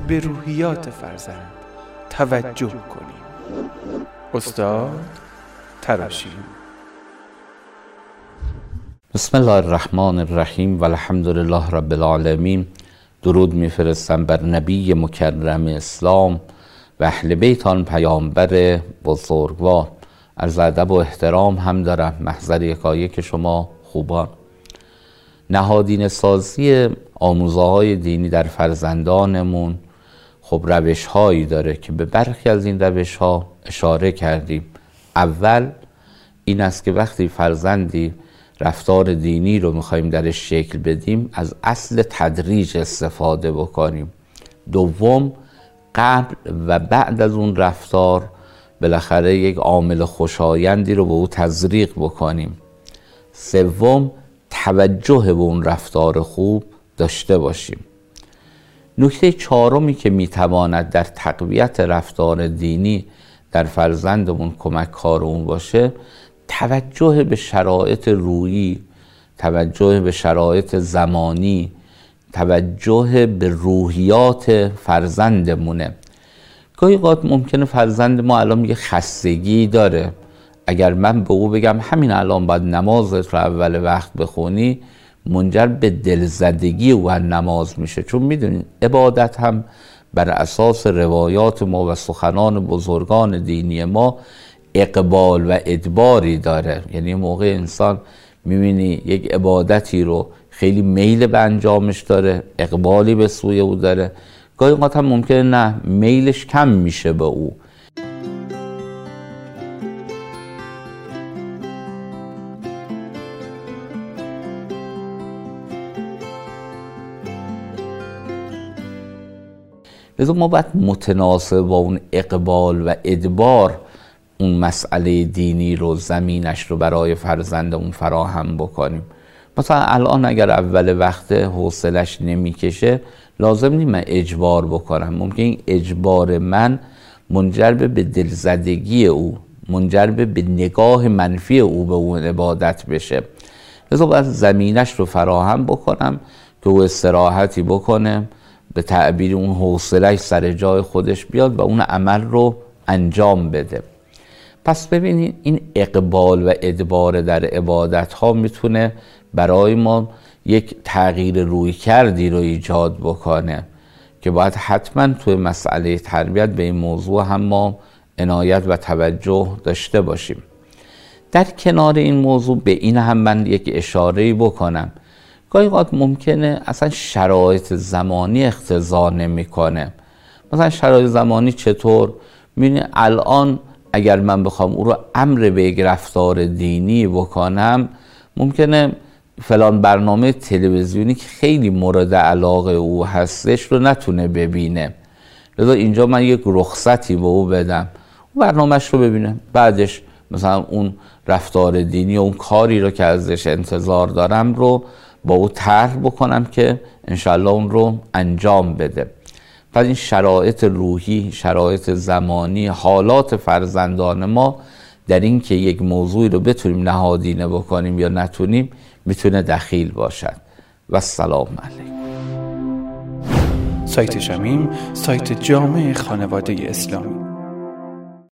به روحیات فرزند توجه کنیم. استاد تراشی. بسم الله الرحمن الرحیم و الحمد لله رب العالمین. درود میفرستم بر نبی مکرم اسلام و اهل بیت آن پیامبر بزرگوار. عرض ادب و احترام هم دارم محضر یکایک شما خوبان. نهادینه سازی آموزه های دینی در فرزندانمون خب روش هایی داره که به برخی از این روش ها اشاره کردیم. اول این است که وقتی فرزندی رفتار دینی رو میخوایم درش شکل بدیم از اصل تدریج استفاده بکنیم. دوم، قبل و بعد از اون رفتار بالاخره یک عامل خوشایندی رو به او تزریق بکنیم. سوم، توجه به اون رفتار خوب داشته باشیم. نکته چهارمی که میتواند در تقویت رفتار دینی در فرزندمون کمک کار اون باشه، توجه به شرایط روحی، توجه به شرایط زمانی، توجه به روحیات فرزندمونه. گاهی اوقات ممکنه فرزند ما الان یه خستگی داره، اگر من به او بگم همین الان باید نمازت رو اول وقت بخونی، منجر به دلزدگی او نماز میشه. چون میدونین عبادت هم بر اساس روایات ما و سخنان بزرگان دینی ما اقبال و ادباری داره. یعنی موقع انسان میبینی یک عبادتی رو خیلی میل به انجامش داره، اقبالی به سوی او داره، گاهی اوقات هم ممکنه نه، میلش کم میشه به او. لذا ما باید متناسب با اون اقبال و ادبار اون مسئله دینی رو، زمینش رو برای فرزندمون فراهم بکنیم. مثلا الان اگر اول وقت حوصلش نمیکشه، لازم نیست من اجبار بکنم. ممکن این اجبار من منجر به دلزدگی او، منجر به نگاه منفی او به اون عبادت بشه. لذا باید زمینش رو فراهم بکنم که او استراحتی بکنه، به تعبیر اون حوصله‌اش سر جای خودش بیاد و اون عمل رو انجام بده. پس ببینید این اقبال و ادبار در عبادت ها میتونه برای ما یک تغییر روی کردی رو ایجاد بکنه که باید حتما توی مسئله تربیت به این موضوع هم ما عنایت و توجه داشته باشیم. در کنار این موضوع به این هم من یک اشاره‌ای بکنم. گاهی اوقات ممکنه اصلا شرایط زمانی اقتضا نمیکنه. مثلا شرایط زمانی چطور؟ می‌بینی الان اگر من بخوام او رو امر به یک رفتار دینی بکنم، ممکنه فلان برنامه تلویزیونی که خیلی مورد علاقه او هستش رو نتونه ببینه. لذا اینجا من یک رخصتی به او بدم، اون برنامهش رو ببینه، بعدش مثلا اون رفتار دینی و اون کاری رو که ازش انتظار دارم رو با او طرح بکنم که انشالله اون رو انجام بده. پس این شرایط روحی، شرایط زمانی، حالات فرزندان ما در این که یک موضوعی رو بتونیم نهادینه بکنیم یا نتونیم میتونه دخیل باشد. و السلام علیکم. سایت شمیم، سایت جامع خانواده اسلامی.